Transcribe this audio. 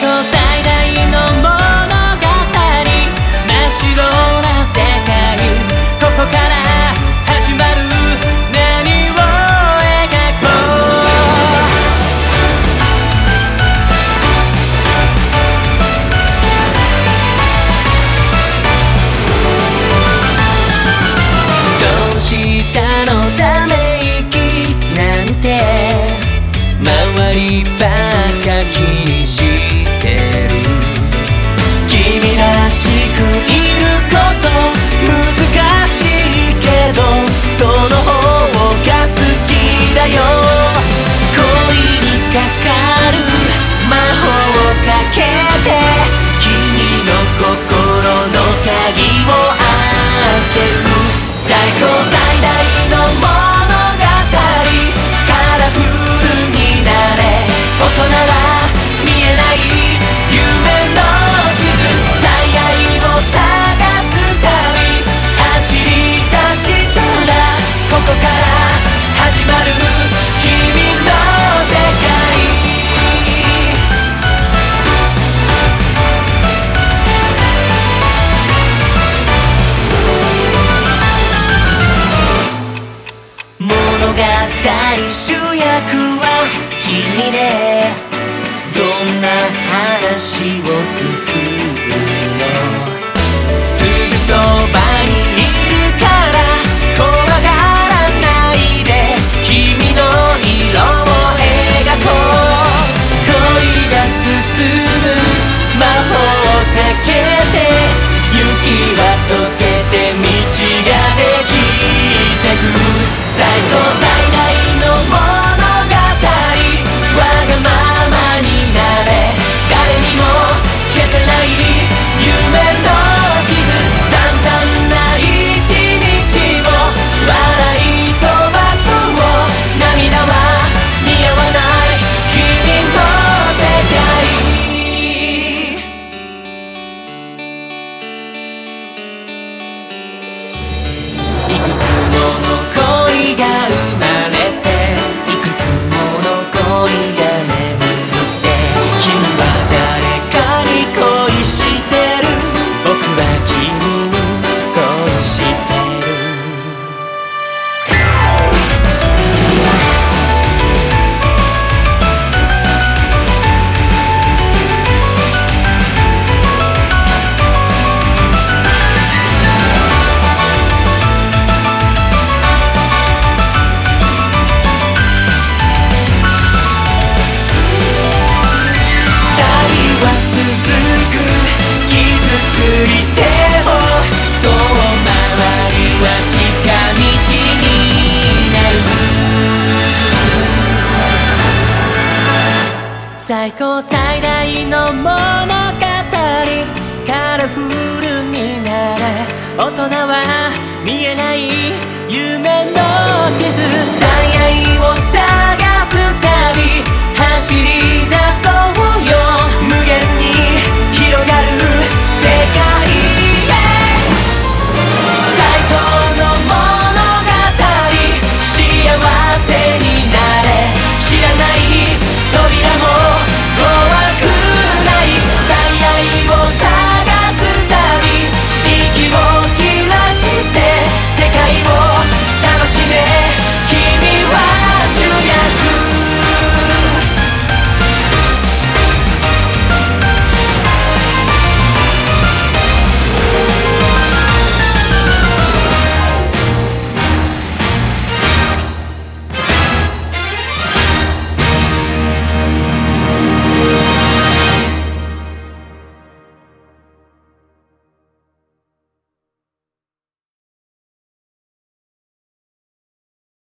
高最大の物語、真っ白な世界、ここから始まる何を描こう。どうしたのため息なんて周りばっか気にしてる。君らしくいること難しいけど、その方が好きだよ。恋にかかる魔法をかけて、君の心の鍵を開ける。最高最大の物語、カラフルになれ。大人は見えない夢の地図、最愛を探す旅、走り出したらここから始まる君の世界。物語主役は君で、どんな話を作るの。すぐそばにいるから怖がらないで、君の色を描こう。恋が進む魔法をかけて、雪は溶けて道ができてく。最高最大の物語、わがままになれ。誰にも消せない夢の地図、散々な一日を笑い飛ばそう。涙は似合わない君の世界。いくつもの恋が生まれて、いくつもの恋が眠って、君は誰かに恋してる、僕は君に恋してる。最高最大の物語、カラフルになれ。大人は見えない夢の地図、最愛を